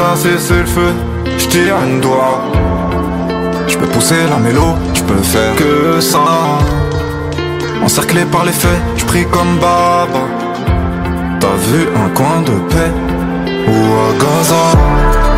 ça cesser le feu, j'tire un doigt. J'peux pousser la mélo, j'peux faire que ça. Encerclé par les faits, j'prie comme Baba. T'as vu un coin de paix ou à Gaza?